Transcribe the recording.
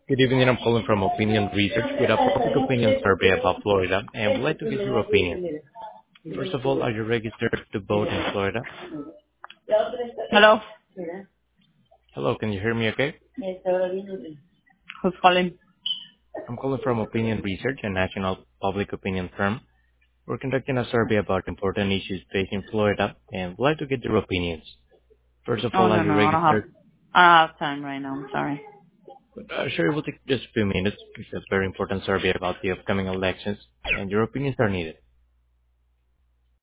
Good evening. I'm calling from Opinion Research with a public opinion survey about Florida, and would like to get your opinion. First of all, are you registered to vote in Florida? Hello? Hello, can you hear me okay? Who's calling? I'm calling from Opinion Research, a national public opinion firm. We're conducting a survey about important issues facing Florida, and would like to get your opinions. First of Oh, all, are no, you no, registered? I don't have time right now. I'm sorry. Sure, it will take just a few minutes. It's a very important survey about the upcoming elections, and your opinions are needed.